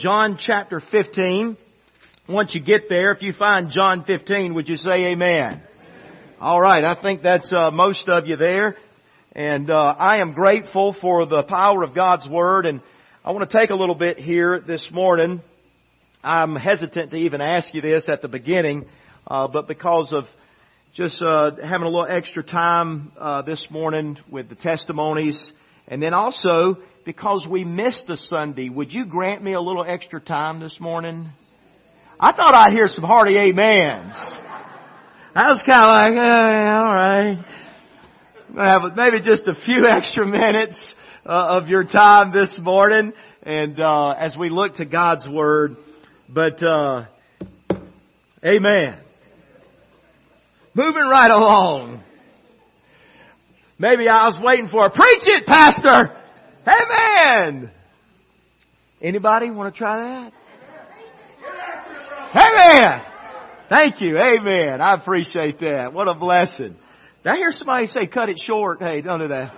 John chapter 15. Once you get there, if you find John 15, would you say amen? All right, I think that's most of you there. And I am grateful for the power of God's Word. And I want to take a little bit here this morning. I'm hesitant to even ask you this at the beginning, but because of just having a little extra time this morning with the testimonies, and then also because we missed a Sunday, would you grant me a little extra time this morning? I thought I'd hear some hearty amens. I was kind of like, all right. Have maybe just a few extra minutes of your time this morning, and as we look to God's Word. But amen. Moving right along. Maybe I was waiting for a preach it, Pastor. Amen. Anybody want to try that? Amen. Thank you. Amen. I appreciate that. What a blessing. Did I hear somebody say cut it short? Hey, don't do that.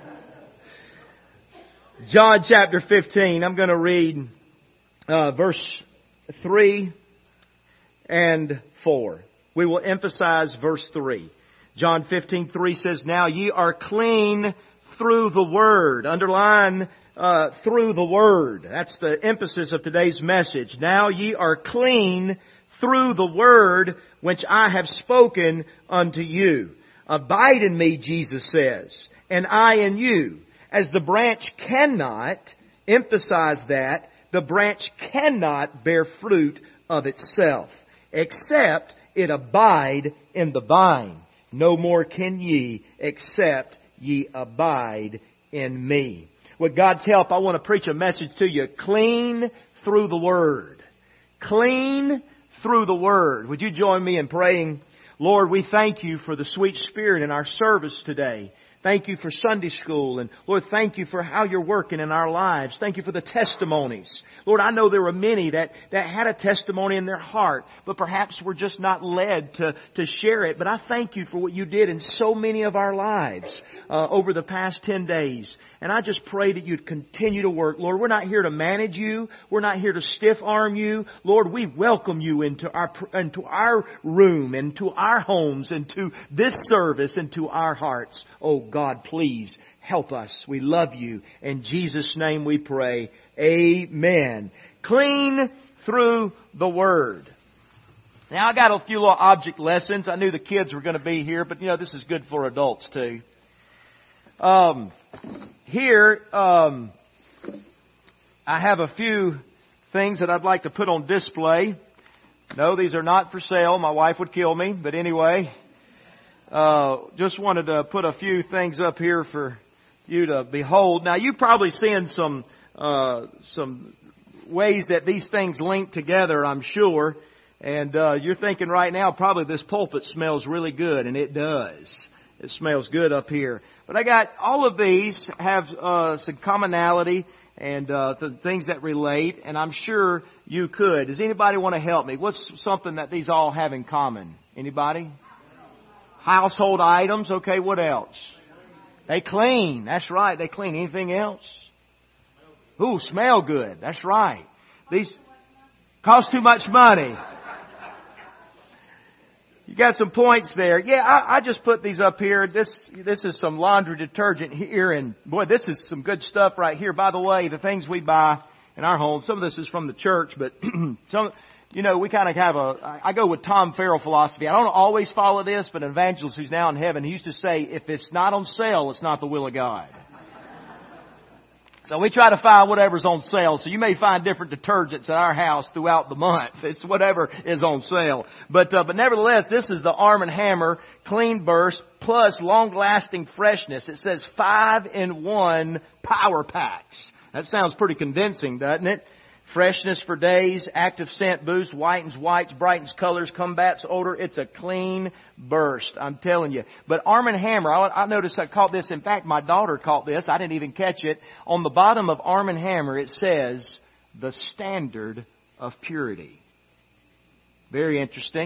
John chapter 15. I'm going to read verse 3 and 4. We will emphasize verse 3. John 15:3 says, "Now ye are clean through the Word." Underline through the Word. That's the emphasis of today's message. Now ye are clean through the Word which I have spoken unto you. Abide in me, Jesus says, and I in you. As the branch cannot, emphasize that, the branch cannot bear fruit of itself, except it abide in the vine. No more can ye, except ye abide in me. With God's help, I want to preach a message to you. Clean through the Word. Clean through the Word. Would you join me in praying? Lord, we thank you for the sweet Spirit in our service today. Thank you for Sunday school. And Lord, thank you for how you're working in our lives. Thank you for the testimonies. Lord, I know there were many that had a testimony in their heart, but perhaps were just not led to share it. But I thank you for what you did in so many of our lives over the past 10 days. And I just pray that you'd continue to work. Lord, we're not here to manage you. We're not here to stiff-arm you. Lord, we welcome you into our room, into our homes, into this service, into our hearts. Oh God, please help us. We love you. In Jesus' name we pray. Amen. Clean through the Word. Now I got a few little object lessons. I knew the kids were going to be here, but this is good for adults too. Here, I have a few things that I'd like to put on display. No, these are not for sale. My wife would kill me, but anyway. Just wanted to put a few things up here for you to behold. Now, you've probably seen some ways that these things link together, I'm sure. And you're thinking right now, probably this pulpit smells really good, and it does. It smells good up here. But I got all of these have some commonality and the things that relate, and I'm sure you could. Does anybody want to help me? What's something that these all have in common? Anybody? Household items. Okay, what else? They clean. That's right. They clean. Anything else? Ooh, smell good. That's right. These cost too much money. You got some points there. Yeah, I just put these up here. This is some laundry detergent here, and boy, this is some good stuff right here. By the way, the things we buy in our home, some of this is from the church, but some. We kind of have I go with Tom Farrell philosophy. I don't always follow this, but an evangelist who's now in heaven, he used to say, if it's not on sale, it's not the will of God. So we try to find whatever's on sale. So you may find different detergents at our house throughout the month. It's whatever is on sale. But nevertheless, this is the Arm & Hammer Clean Burst plus long-lasting freshness. It says 5-in-1 power packs. That sounds pretty convincing, doesn't it? Freshness for days, active scent boost, whitens whites, brightens colors, combats odor. It's a clean burst, I'm telling you. But Arm & Hammer, I noticed I caught this. In fact, my daughter caught this. I didn't even catch it. On the bottom of Arm & Hammer, it says, the standard of purity. Very interesting.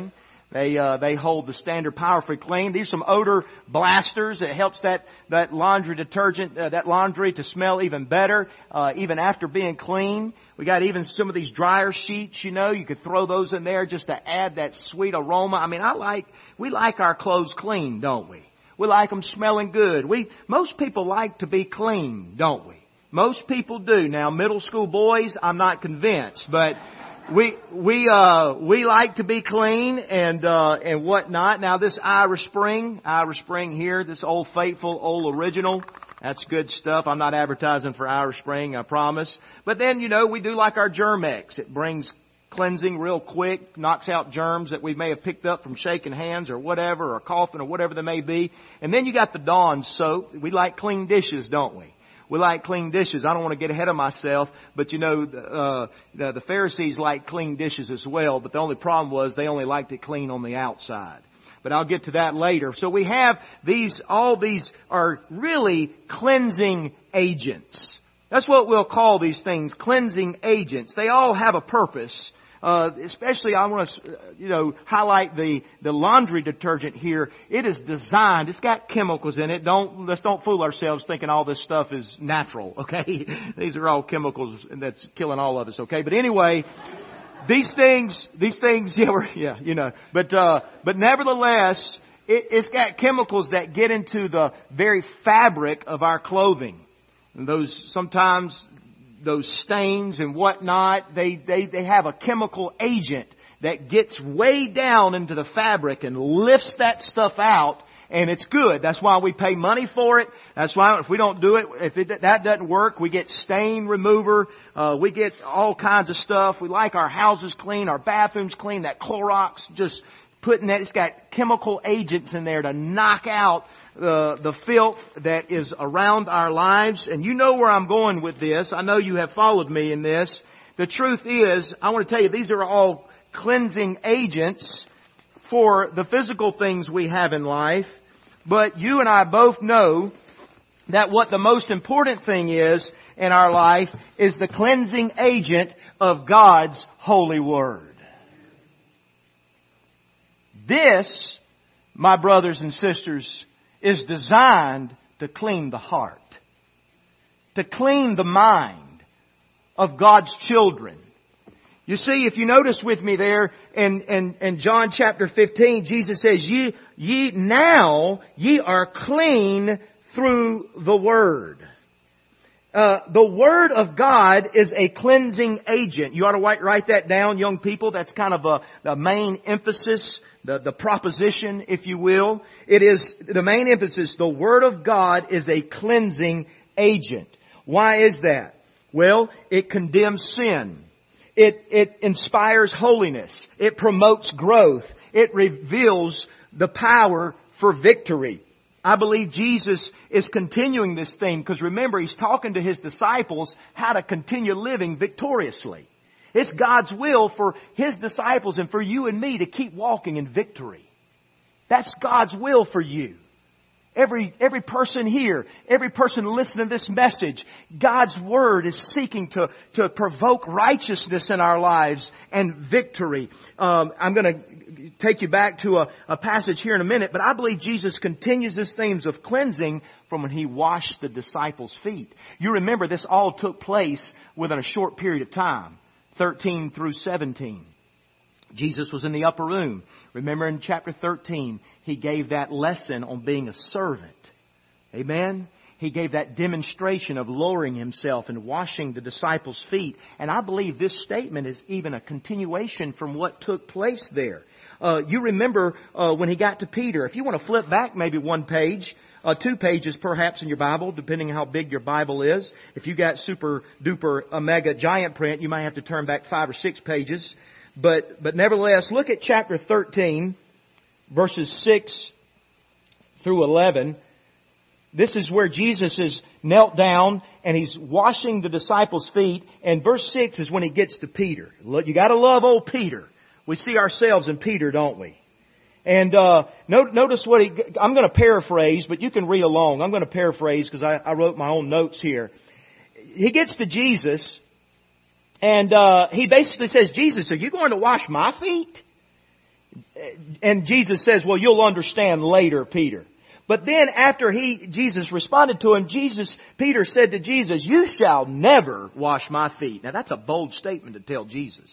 They hold the standard powerfully clean. These are some odor blasters. It helps that laundry detergent, that laundry to smell even better, even after being clean. We got even some of these dryer sheets, you know, you could throw those in there just to add that sweet aroma. I mean, we like our clothes clean, don't we? We like them smelling good. Most people like to be clean, don't we? Most people do. Now, middle school boys, I'm not convinced, but we like to be clean and whatnot. Now, this Irish Spring here, this Old Faithful, Old Original, that's good stuff. I'm not advertising for Irish Spring, I promise. But then, you know, we do like our Germ-X. It brings cleansing real quick, knocks out germs that we may have picked up from shaking hands or whatever, or coughing or whatever they may be. And then you got the Dawn soap. We like clean dishes, don't we? We like clean dishes. I don't want to get ahead of myself, but you know, the Pharisees liked clean dishes as well, but the only problem was they only liked it clean on the outside. But I'll get to that later. So we have all these are really cleansing agents. That's what we'll call these things, cleansing agents. They all have a purpose. Especially I want to, highlight the laundry detergent here. It is designed, it's got chemicals in it. Let's don't fool ourselves thinking all this stuff is natural, okay? These are all chemicals and that's killing all of us, okay? But anyway, these things, but nevertheless, it's got chemicals that get into the very fabric of our clothing. And those stains and whatnot, they have a chemical agent that gets way down into the fabric and lifts that stuff out, and it's good. That's why we pay money for it. That's why if we don't do it, that doesn't work, we get stain remover, we get all kinds of stuff. We like our houses clean, our bathrooms clean, that Clorox, just putting that, it's got chemical agents in there to knock out the filth that is around our lives. And you know where I'm going with this. I know you have followed me in this. The truth is, I want to tell you, these are all cleansing agents for the physical things we have in life. But you and I both know that what the most important thing is in our life is the cleansing agent of God's holy word. This, my brothers and sisters, is designed to clean the heart, to clean the mind of God's children. You see, if you notice with me there in John chapter 15, Jesus says, ye are clean through the Word. The Word of God is a cleansing agent. You ought to write that down, young people. That's kind of the main emphasis, the proposition, if you will. It is the main emphasis. The Word of God is a cleansing agent. Why is that? Well, it condemns sin. It inspires holiness. It promotes growth. It reveals the power for victory. I believe Jesus is continuing this theme because remember, He's talking to His disciples how to continue living victoriously. It's God's will for His disciples and for you and me to keep walking in victory. That's God's will for you. Every person here, every person listening to this message, God's Word is seeking to provoke righteousness in our lives and victory. I'm going to take you back to a passage here in a minute, but I believe Jesus continues His themes of cleansing from when He washed the disciples' feet. You remember this all took place within a short period of time, 13 through 17. Jesus was in the upper room. Remember in chapter 13, He gave that lesson on being a servant. Amen? He gave that demonstration of lowering Himself and washing the disciples' feet. And I believe this statement is even a continuation from what took place there. You remember when He got to Peter. If you want to flip back maybe one page, 2 pages perhaps in your Bible, depending on how big your Bible is. If you got super duper mega giant print, you might have to turn back 5 or 6 pages. But nevertheless, look at chapter 13, verses 6 through 11. This is where Jesus is knelt down and He's washing the disciples' feet. And verse 6 is when He gets to Peter. You got to love old Peter. We see ourselves in Peter, don't we? And notice what I'm going to paraphrase, but you can read along. I'm going to paraphrase because I wrote my own notes here. He gets to Jesus. And He basically says, Jesus, are you going to wash my feet? And Jesus says, well, you'll understand later, Peter. But then after Jesus responded to him, Peter said to Jesus, you shall never wash my feet. Now that's a bold statement to tell Jesus.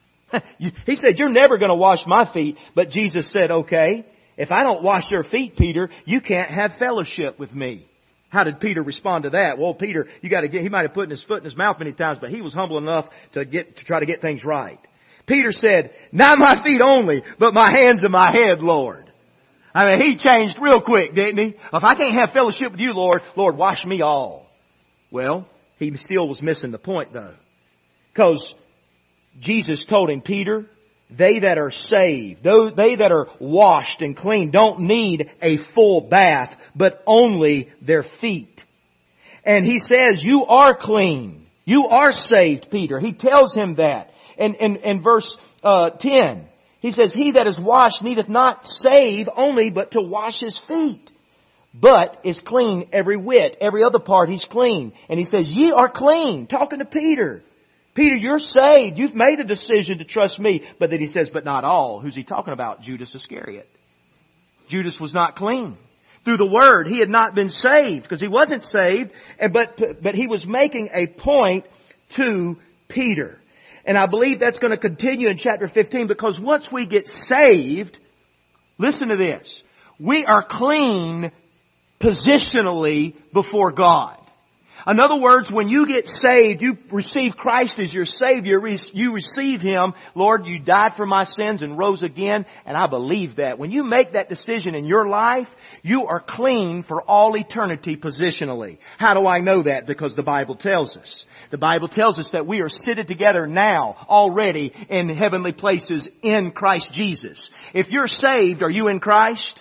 He said, you're never going to wash my feet. But Jesus said, okay, if I don't wash your feet, Peter, you can't have fellowship with me. How did Peter respond to that? Well, Peter, he might have put his foot in his mouth many times, but he was humble enough to try to get things right. Peter said, not my feet only, but my hands and my head, Lord. I mean, he changed real quick, didn't he? If I can't have fellowship with you, Lord, wash me all. Well, he still was missing the point though. Because Jesus told him, Peter, they that are saved, they that are washed and clean don't need a full bath, but only their feet. And he says, you are clean. You are saved, Peter. He tells him that. And in verse 10, he says, he that is washed needeth not save only, but to wash his feet. But is clean every whit. Every other part he's clean. And he says, ye are clean. Talking to Peter. Peter, you're saved. You've made a decision to trust me. But then he says, but not all. Who's he talking about? Judas Iscariot. Judas was not clean. Through the Word, he had not been saved because he wasn't saved. But he was making a point to Peter. And I believe that's going to continue in chapter 15 because once we get saved, listen to this. We are clean positionally before God. In other words, when you get saved, you receive Christ as your Savior. You receive Him. Lord, you died for my sins and rose again. And I believe that. When you make that decision in your life, you are clean for all eternity positionally. How do I know that? Because the Bible tells us. The Bible tells us that we are seated together now already in heavenly places in Christ Jesus. If you're saved, are you in Christ?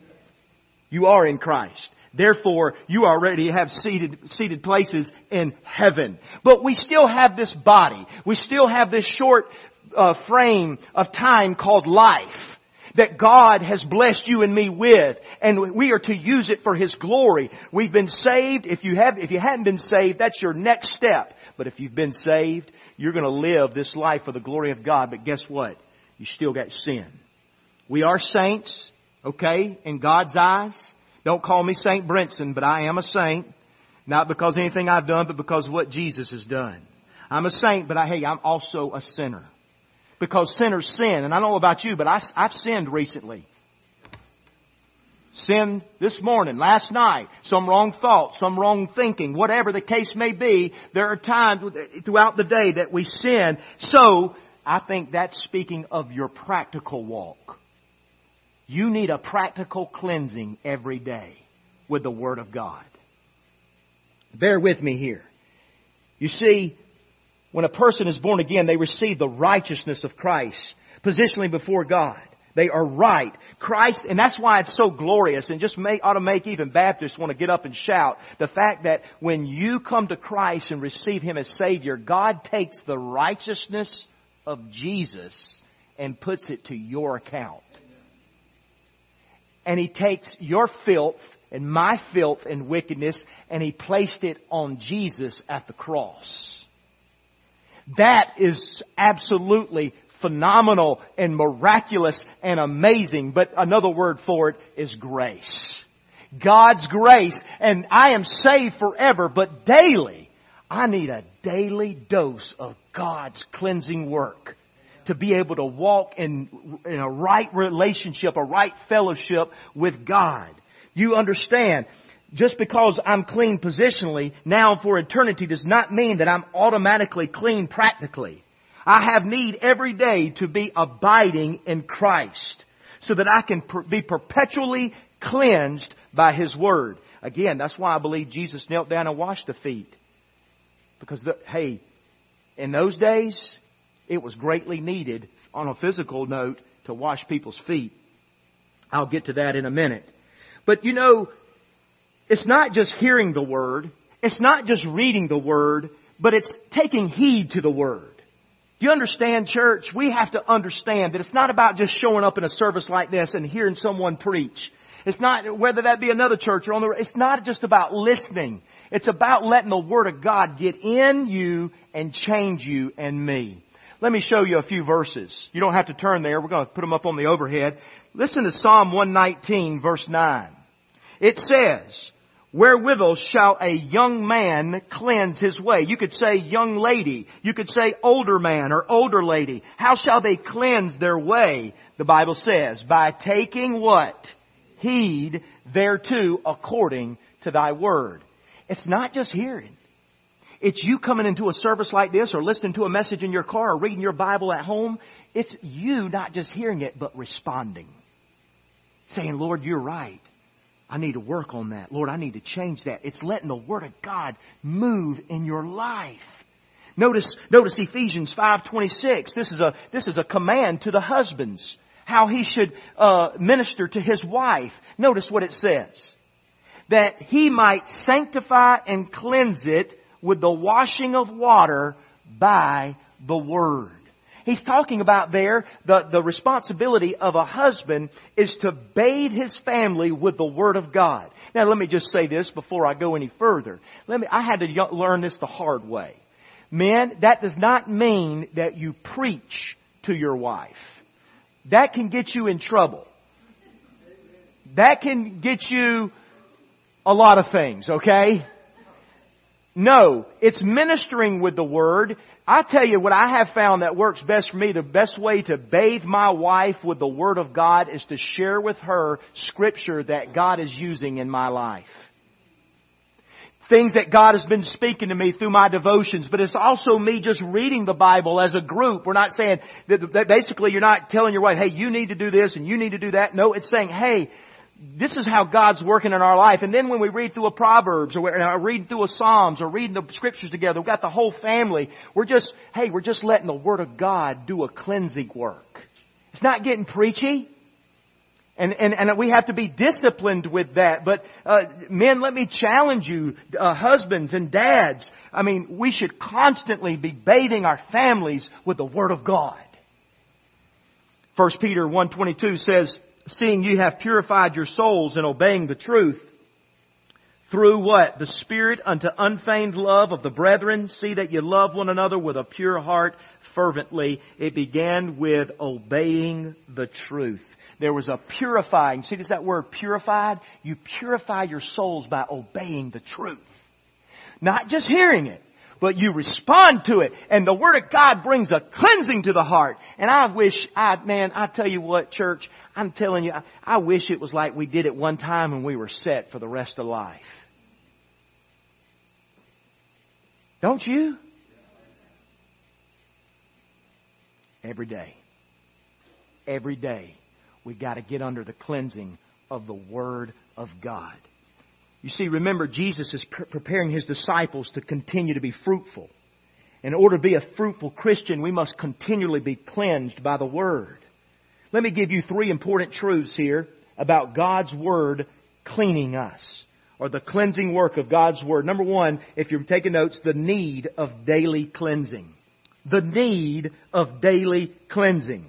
You are in Christ. Therefore, you already have seated places in heaven. But we still have this body. We still have this short frame of time called life that God has blessed you and me with. And we are to use it for His glory. We've been saved. If you hadn't been saved, that's your next step. But if you've been saved, you're going to live this life for the glory of God. But guess what? You still got sin. We are saints, okay, in God's eyes. Don't call me Saint Brinson, but I am a saint. Not because of anything I've done, but because of what Jesus has done. I'm a saint, but I'm also a sinner. Because sinners sin. And I don't know about you, but I've sinned recently. Sinned this morning, last night. Some wrong thought, some wrong thinking. Whatever the case may be, there are times throughout the day that we sin. So, I think that's speaking of your practical walk. You need a practical cleansing every day with the Word of God. Bear with me here. You see, when a person is born again, they receive the righteousness of Christ, positionally before God. They are right. Christ, and that's why it's so glorious and just ought to make even Baptists want to get up and shout. The fact that when you come to Christ and receive Him as Savior, God takes the righteousness of Jesus and puts it to your account. And He takes your filth and my filth and wickedness and He placed it on Jesus at the cross. That is absolutely phenomenal and miraculous and amazing. But another word for it is grace. God's grace. And I am saved forever, but daily, I need a daily dose of God's cleansing work to be able to walk in a right relationship, a right fellowship with God. You understand, just because I'm clean positionally, now for eternity does not mean that I'm automatically clean practically. I have need every day to be abiding in Christ so that I can be perpetually cleansed by His Word. Again, that's why I believe Jesus knelt down and washed the feet. Because, in those days, it was greatly needed, on a physical note, to wash people's feet. I'll get to that in a minute. But it's not just hearing the Word. It's not just reading the Word, but it's taking heed to the Word. Do you understand, church? We have to understand that it's not about just showing up in a service like this and hearing someone preach. It's not, whether that be another church or it's not just about listening. It's about letting the Word of God get in you and change you and me. Let me show you a few verses. You don't have to turn there. We're going to put them up on the overhead. Listen to Psalm 119, verse 9. It says, wherewithal shall a young man cleanse his way? You could say young lady. You could say older man or older lady. How shall they cleanse their way? The Bible says, by taking what? Heed thereto according to thy word. It's not just hearing. It's you coming into a service like this or listening to a message in your car or reading your Bible at home. It's you not just hearing it, but responding. Saying, Lord, you're right. I need to work on that. Lord, I need to change that. It's letting the Word of God move in your life. Notice Ephesians 5:26. This is a command to the husbands. How he should minister to his wife. Notice what it says. That he might sanctify and cleanse it with the washing of water by the Word. He's talking about there, the responsibility of a husband is to bathe his family with the Word of God. Now let me just say this before I go any further. I had to learn this the hard way. Men, that does not mean that you preach to your wife. That can get you in trouble. That can get you a lot of things, okay? No, it's ministering with the Word. I tell you what I have found that works best for me. The best way to bathe my wife with the Word of God is to share with her Scripture that God is using in my life. Things that God has been speaking to me through my devotions, but it's also me just reading the Bible as a group. We're not saying that basically you're not telling your wife, hey, you need to do this and you need to do that. No, it's saying, hey, this is how God's working in our life. And then when we read through a Proverbs or read through a Psalms or reading the Scriptures together, we've got the whole family. We're just letting the Word of God do a cleansing work. It's not getting preachy. And we have to be disciplined with that. But men, let me challenge you, husbands and dads. I mean, we should constantly be bathing our families with the Word of God. 1 Peter 1:22 says, seeing you have purified your souls in obeying the truth, through what? The Spirit unto unfeigned love of the brethren. See that you love one another with a pure heart fervently. It began with obeying the truth. There was a purifying. See, does that word purified? You purify your souls by obeying the truth. Not just hearing it, but you respond to it. And the Word of God brings a cleansing to the heart. And I tell you what, church, I'm telling you, I wish it was like we did it one time and we were set for the rest of life. Don't you? Every day. Every day. We got to get under the cleansing of the Word of God. You see, remember, Jesus is preparing His disciples to continue to be fruitful. In order to be a fruitful Christian, we must continually be cleansed by the Word. Let me give you 3 important truths here about God's Word cleaning us, or the cleansing work of God's Word. Number 1, if you're taking notes, the need of daily cleansing. The need of daily cleansing.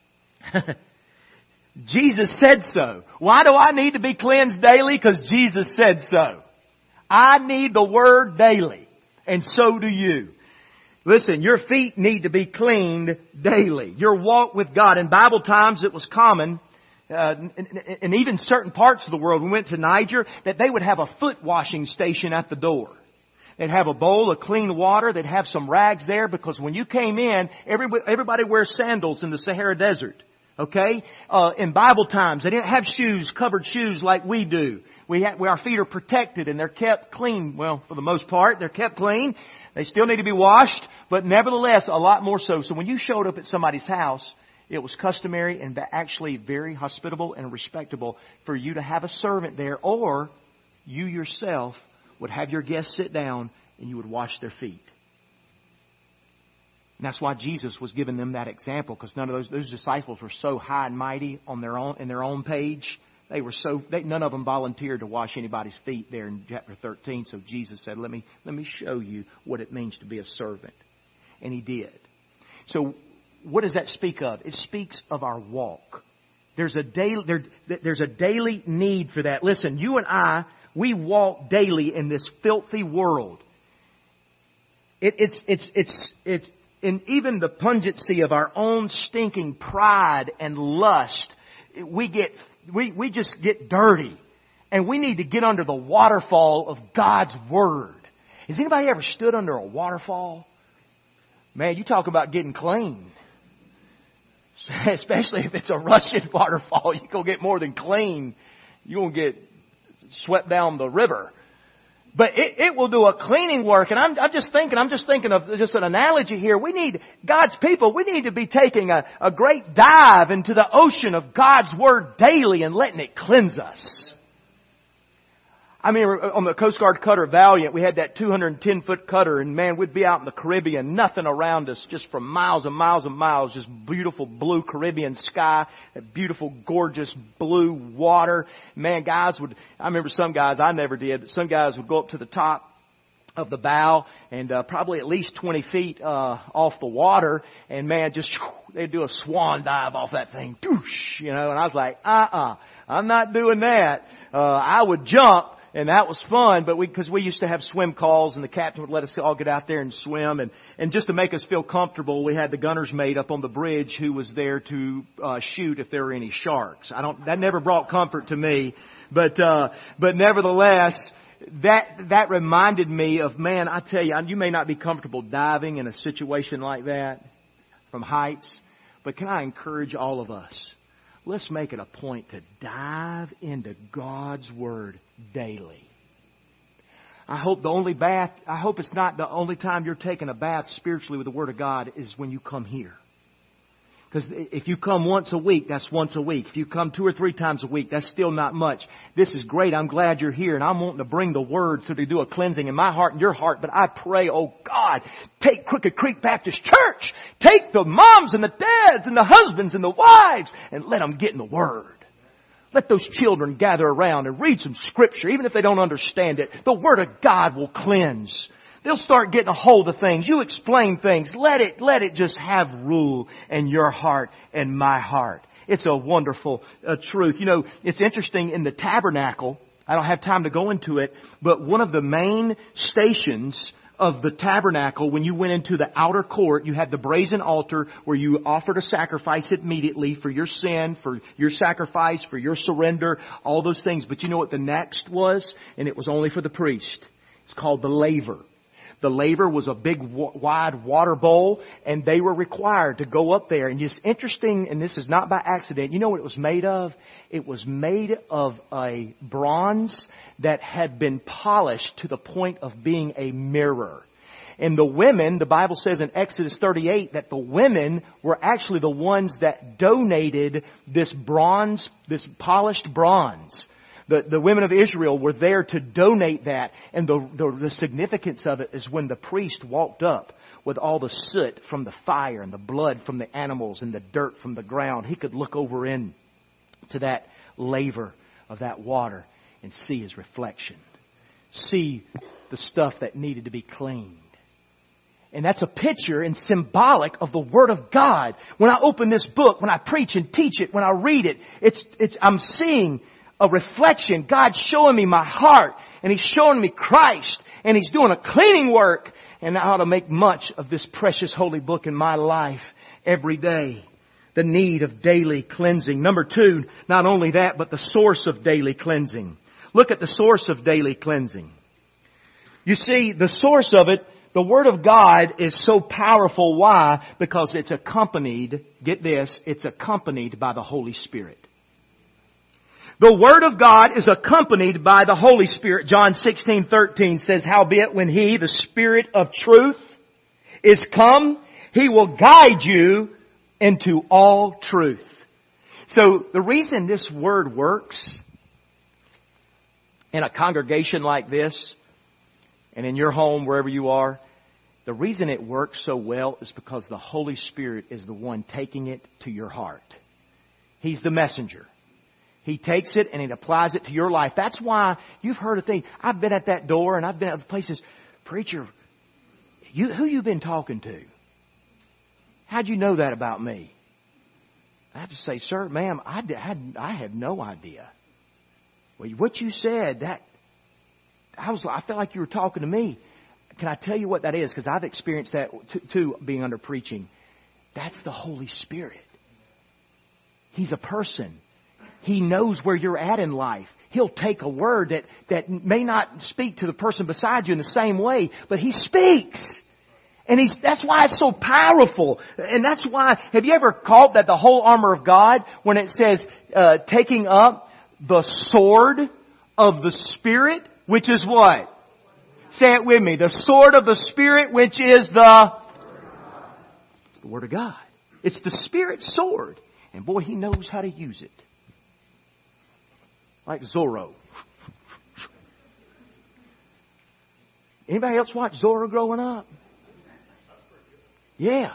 Jesus said so. Why do I need to be cleansed daily? Because Jesus said so. I need the Word daily. And so do you. Listen, your feet need to be cleaned daily. Your walk with God. In Bible times, it was common, in even certain parts of the world, we went to Niger, that they would have a foot washing station at the door. They'd have a bowl of clean water. They'd have some rags there because when you came in, everybody wears sandals in the Sahara Desert. Okay? In Bible times, they didn't have shoes, covered shoes like we do. Our feet are protected and they're kept clean. Well, for the most part, they're kept clean. They still need to be washed, but nevertheless, a lot more so. So when you showed up at somebody's house, it was customary and actually very hospitable and respectable for you to have a servant there, or you yourself would have your guests sit down and you would wash their feet. And that's why Jesus was giving them that example, because none of those disciples were so high and mighty on their own page. None of them volunteered to wash anybody's feet there in chapter 13. So Jesus said, let me show you what it means to be a servant. And He did. So what does that speak of? It speaks of our walk. There's a daily need for that. Listen, you and I, we walk daily in this filthy world. in even the pungency of our own stinking pride and lust, we just get dirty. And we need to get under the waterfall of God's Word. Has anybody ever stood under a waterfall? Man, you talk about getting clean. Especially if it's a Russian waterfall. You're going to get more than clean. You're going to get swept down the river. But it will do a cleaning work. And I'm just thinking of just an analogy here. We need, God's people, we need to be taking a great dive into the ocean of God's Word daily and letting it cleanse us. I mean, on the Coast Guard cutter Valiant, we had that 210-foot cutter, and man, we'd be out in the Caribbean, nothing around us, just for miles and miles and miles, just beautiful blue Caribbean sky, that beautiful, gorgeous blue water. Man, I remember some guys, I never did, some guys would go up to the top of the bow and probably at least 20 feet off the water, and man, they'd do a swan dive off that thing, doosh, and I was like, I'm not doing that. I would jump. And that was fun, but because we used to have swim calls, and the captain would let us all get out there and swim, and just to make us feel comfortable, we had the gunner's mate up on the bridge who was there to shoot if there were any sharks. That never brought comfort to me, but nevertheless, that reminded me of, man, I tell you, you may not be comfortable diving in a situation like that from heights, but can I encourage all of us? Let's make it a point to dive into God's Word daily. I hope it's not the only time you're taking a bath spiritually with the Word of God is when you come here. Because if you come once a week, that's once a week. If you come 2 or 3 times a week, that's still not much. This is great. I'm glad you're here, and I'm wanting to bring the Word so to do a cleansing in my heart and your heart. But I pray, oh God, take Crooked Creek Baptist Church. Take the moms and the dads and the husbands and the wives and let them get in the Word. Let those children gather around and read some Scripture. Even if they don't understand it, the Word of God will cleanse. They'll start getting a hold of things. You explain things. Let it just have rule in your heart and my heart. It's a wonderful truth. It's interesting in the tabernacle. I don't have time to go into it, but one of the main stations of the tabernacle, when you went into the outer court, you had the brazen altar where you offered a sacrifice immediately for your sin, for your sacrifice, for your surrender, all those things. But you know what the next was? And it was only for the priest. It's called the laver. The laver was a big, wide water bowl, and they were required to go up there. And it's interesting, and this is not by accident. You know what it was made of? It was made of a bronze that had been polished to the point of being a mirror. And the women, the Bible says in Exodus 38 that the women were actually the ones that donated this bronze, this polished bronze. The women of Israel were there to donate that. And the significance of it is when the priest walked up with all the soot from the fire and the blood from the animals and the dirt from the ground, he could look over into that laver of that water and see his reflection. See the stuff that needed to be cleaned. And that's a picture and symbolic of the Word of God. When I open this book, when I preach and teach it, when I read it, I'm seeing a reflection. God's showing me my heart, and He's showing me Christ, and He's doing a cleaning work, and I ought to make much of this precious holy book in my life every day. The need of daily cleansing. Number 2, not only that, but the source of daily cleansing. Look at the source of daily cleansing. You see, the source of it, the Word of God is so powerful. Why? Because it's accompanied, get this, it's accompanied by the Holy Spirit. The Word of God is accompanied by the Holy Spirit. John 16:13 says, "Howbeit when He, the Spirit of truth, is come, He will guide you into all truth." So the reason this Word works in a congregation like this, and in your home, wherever you are, the reason it works so well is because the Holy Spirit is the one taking it to your heart. He's the messenger. He takes it and He applies it to your life. That's why you've heard a thing. I've been at that door and I've been at other places. Preacher, who you been talking to? How'd you know that about me? I have to say, sir, ma'am, I had no idea. Well, what you said, I felt like you were talking to me. Can I tell you what that is? Because I've experienced that too, being under preaching. That's the Holy Spirit. He's a person. He knows where you're at in life. He'll take a word that may not speak to the person beside you in the same way, but He speaks. And that's why it's so powerful. And that's why, have you ever caught that the whole armor of God, when it says, taking up the sword of the Spirit, which is what? Say it with me. The sword of the Spirit, which is the Word of God. It's the Spirit's sword. And boy, He knows how to use it. Like Zorro. Anybody else watch Zorro growing up? Yeah.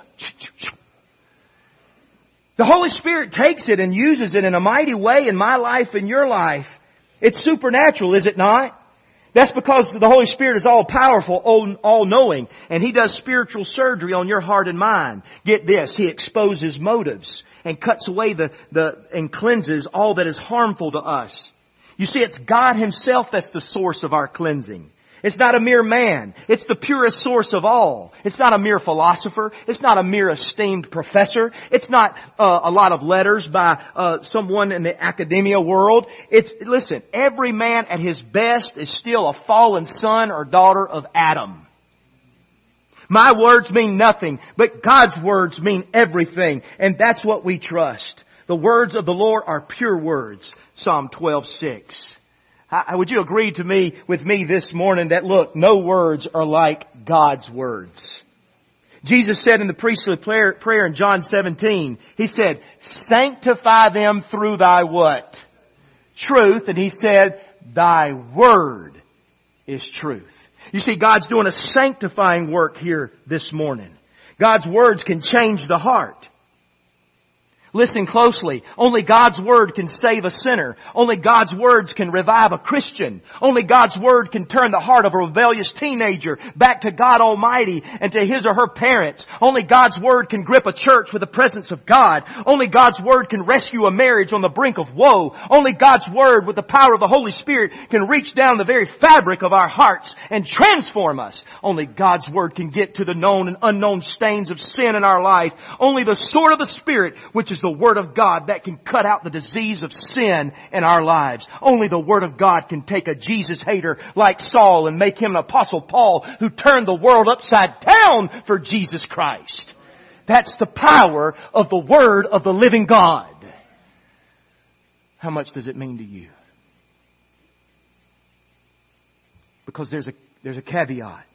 The Holy Spirit takes it and uses it in a mighty way in my life and your life. It's supernatural, is it not? That's because the Holy Spirit is all powerful, all knowing, and He does spiritual surgery on your heart and mind. Get this, He exposes motives and cuts away and cleanses all that is harmful to us. You see, it's God Himself that's the source of our cleansing. It's not a mere man. It's the purest source of all. It's not a mere philosopher. It's not a mere esteemed professor. It's not a lot of letters by someone in the academia world. Listen, every man at his best is still a fallen son or daughter of Adam. My words mean nothing, but God's words mean everything. And that's what we trust. The words of the Lord are pure words. Psalm 12:6. Would you agree with me this morning that, look, no words are like God's words? Jesus said in the priestly prayer in John 17, He said, sanctify them through Thy what? Truth. And He said, Thy word is truth. You see, God's doing a sanctifying work here this morning. God's words can change the heart. Listen closely. Only God's Word can save a sinner. Only God's words can revive a Christian. Only God's Word can turn the heart of a rebellious teenager back to God Almighty and to his or her parents. Only God's Word can grip a church with the presence of God. Only God's Word can rescue a marriage on the brink of woe. Only God's Word with the power of the Holy Spirit can reach down the very fabric of our hearts and transform us. Only God's Word can get to the known and unknown stains of sin in our life. Only the sword of the Spirit, which is the Word of God, that can cut out the disease of sin in our lives. Only the Word of God can take a Jesus hater like Saul and make him an Apostle Paul who turned the world upside down for Jesus Christ. That's the power of the Word of the living God. How much does it mean to you? Because there's a caveat.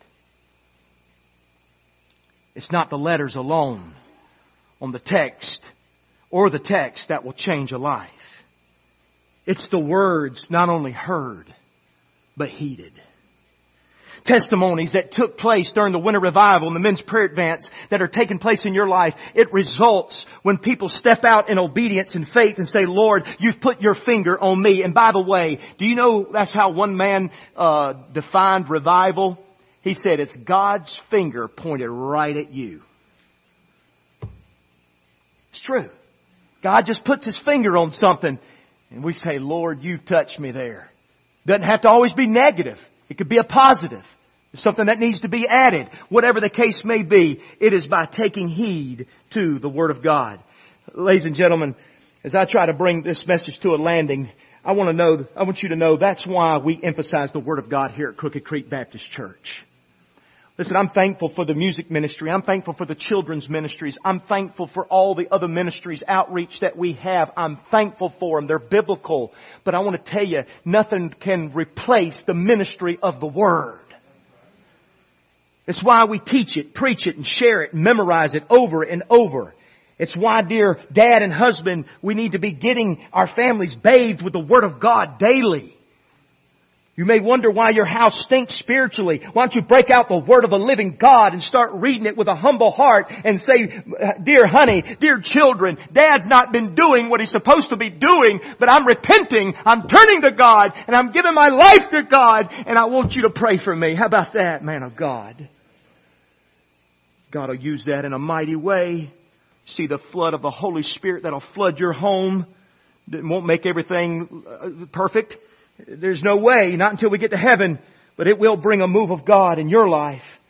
It's not the letters alone on the text or the text that will change a life. It's the words not only heard, but heeded. Testimonies that took place during the winter revival and the men's prayer advance that are taking place in your life, it results when people step out in obedience and faith and say, Lord, You've put Your finger on me. And by the way, do you know that's how one man defined revival? He said, it's God's finger pointed right at you. It's true. God just puts His finger on something and we say, Lord, You touched me there. Doesn't have to always be negative. It could be a positive. It's something that needs to be added. Whatever the case may be, it is by taking heed to the Word of God. Ladies and gentlemen, as I try to bring this message to a landing, I want you to know that's why we emphasize the Word of God here at Crooked Creek Baptist Church. Listen, I'm thankful for the music ministry. I'm thankful for the children's ministries. I'm thankful for all the other ministries, outreach that we have. I'm thankful for them. They're biblical. But I want to tell you, nothing can replace the ministry of the Word. It's why we teach it, preach it, and share it, and memorize it over and over. It's why, dear dad and husband, we need to be getting our families bathed with the Word of God daily. You may wonder why your house stinks spiritually. Why don't you break out the Word of the living God and start reading it with a humble heart and say, dear honey, dear children, Dad's not been doing what he's supposed to be doing, but I'm repenting, I'm turning to God, and I'm giving my life to God, and I want you to pray for me. How about that, man of God? God will use that in a mighty way. See the flood of the Holy Spirit that'll flood your home. It won't make everything perfect. There's no way, not until we get to heaven, but it will bring a move of God in your life.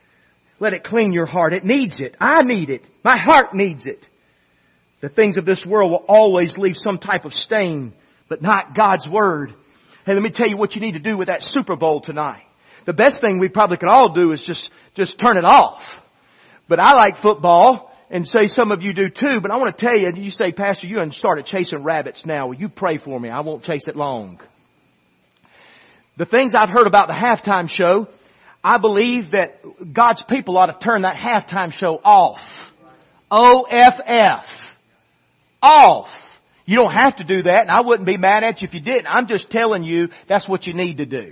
Let it clean your heart. It needs it. I need it. My heart needs it. The things of this world will always leave some type of stain, but not God's Word. Hey, let me tell you what you need to do with that Super Bowl tonight. The best thing we probably could all do is just turn it off. But I like football, and say some of you do too, but I want to tell you, you say, Pastor, you done started chasing rabbits now. Will you pray for me? I won't chase it long. The things I've heard about the halftime show, I believe that God's people ought to turn that halftime show off. O-F-F. Off. You don't have to do that, and I wouldn't be mad at you if you didn't. I'm just telling you that's what you need to do.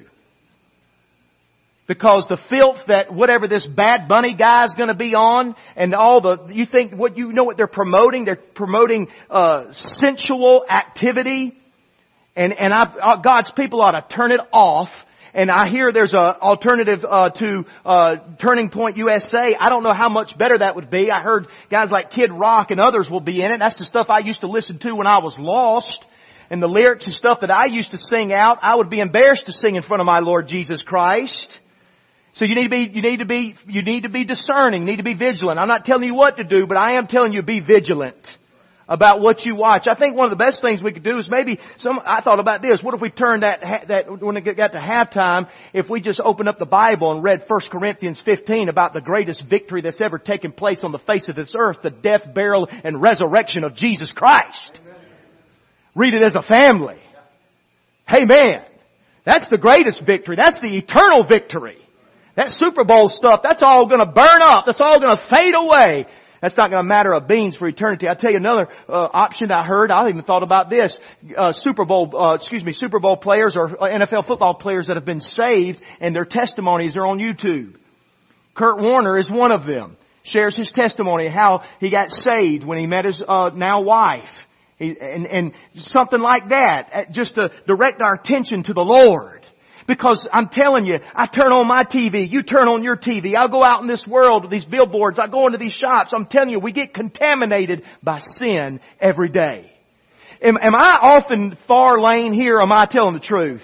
Because the filth that whatever this Bad Bunny guy is going to be on, and all the, you think what you know what they're promoting? They're promoting sensual activity, and God's people ought to turn it off. And I hear there's an alternative to Turning Point USA. I don't know how much better that would be. I heard guys like Kid Rock and others will be in it. That's the stuff I used to listen to when I was lost. And the lyrics and stuff that I used to sing out, I would be embarrassed to sing in front of my Lord Jesus Christ. So you need to be discerning, you need to be vigilant. I'm not telling you what to do, but I am telling you be vigilant about what you watch. I think one of the best things we could do is maybe I thought about this. What if we turned that when it got to halftime, if we just opened up the Bible and read 1 Corinthians 15 about the greatest victory that's ever taken place on the face of this earth, the death, burial, and resurrection of Jesus Christ. Amen. Read it as a family. Amen. That's the greatest victory. That's the eternal victory. That Super Bowl stuff, that's all going to burn up. That's all going to fade away. That's not going to matter a beans for eternity. I'll tell you another option I heard. I even thought about this. Super Bowl players or NFL football players that have been saved, and their testimonies are on YouTube. Kurt Warner is one of them. Shares his testimony how he got saved when he met his now wife, and something like that, just to direct our attention to the Lord. Because I'm telling you, I turn on my TV, you turn on your TV, I'll go out in this world with these billboards, I go into these shops, I'm telling you, we get contaminated by sin every day. Am I off in far lane here, or am I telling the truth?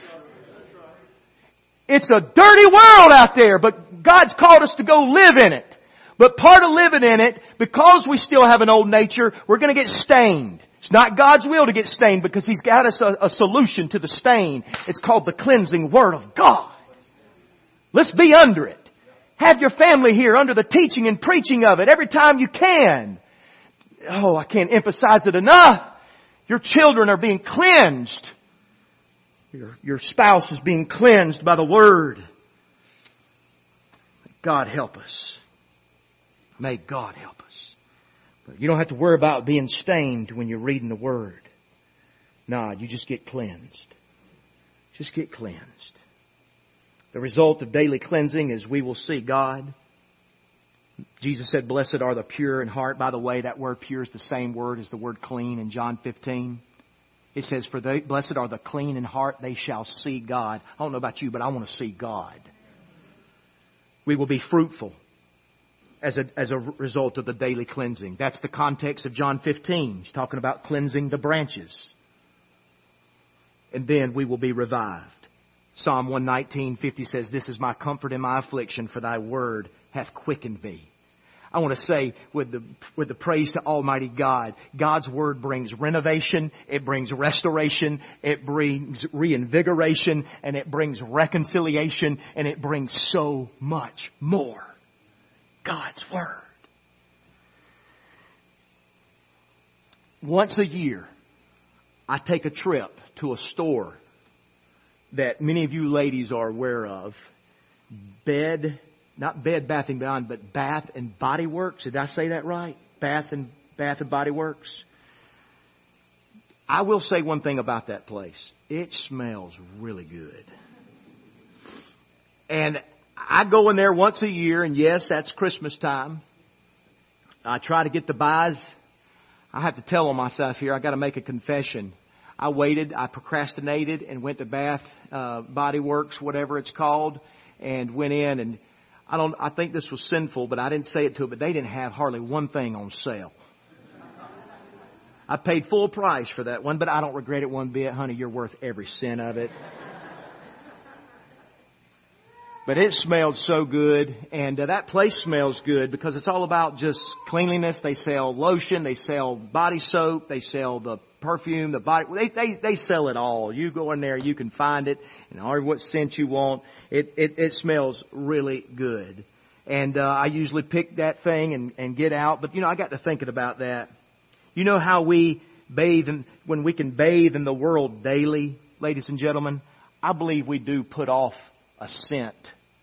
It's a dirty world out there, but God's called us to go live in it. But part of living in it, because we still have an old nature, we're going to get stained. It's not God's will to get stained because He's got us a solution to the stain. It's called the cleansing Word of God. Let's be under it. Have your family here under the teaching and preaching of it every time you can. Oh, I can't emphasize it enough. Your children are being cleansed. Your spouse is being cleansed by the Word. God help us. May God help us. But you don't have to worry about being stained when you're reading the Word. No, you just get cleansed. Just get cleansed. The result of daily cleansing is we will see God. Jesus said, blessed are the pure in heart. By the way, that word pure is the same word as the word clean in John 15. It says, blessed are the clean in heart, they shall see God. I don't know about you, but I want to see God. We will be fruitful as a result of the daily cleansing. That's the context of John 15. He's talking about cleansing the branches. And then we will be revived. Psalm 119:50 says, this is my comfort in my affliction, for thy word hath quickened me. I want to say with the praise to Almighty God, God's Word brings renovation, it brings restoration, it brings reinvigoration, and it brings reconciliation, and it brings so much more. God's Word. Once a year, I take a trip to a store that many of you ladies are aware of. Not Bed Bath & Beyond, but Bath and Body Works. Did I say that right? Bath and Body Works. I will say one thing about that place. It smells really good. And I go in there once a year, and yes, that's Christmas time. I try to get the buys. I have to tell on myself here. I got to make a confession. I waited, I procrastinated, and went to Bath Body Works, whatever it's called, and went in, and I think this was sinful, but I didn't say it to it, but they didn't have hardly one thing on sale. I paid full price for that one, but I don't regret it one bit. Honey, you're worth every cent of it. But it smelled so good, and that place smells good because it's all about just cleanliness. They sell lotion, they sell body soap, they sell the perfume, the body. They sell it all. You go in there, you can find it, and order what scent you want. It smells really good, and I usually pick that thing and get out. But I got to thinking about that. You know how we bathe, when we can bathe in the world daily, ladies and gentlemen. I believe we do put off a scent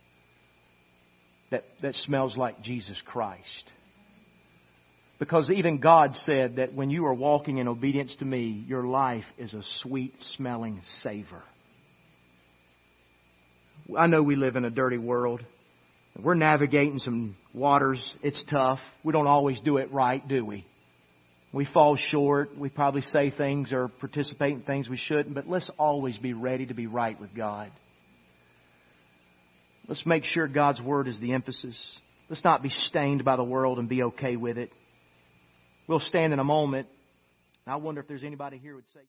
that smells like Jesus Christ. Because even God said that when you are walking in obedience to me, your life is a sweet smelling savor. I know we live in a dirty world. We're navigating some waters. It's tough. We don't always do it right, do we? We fall short. We probably say things or participate in things we shouldn't. But let's always be ready to be right with God. Let's make sure God's Word is the emphasis. Let's not be stained by the world and be okay with it. We'll stand in a moment. I wonder if there's anybody here who would say...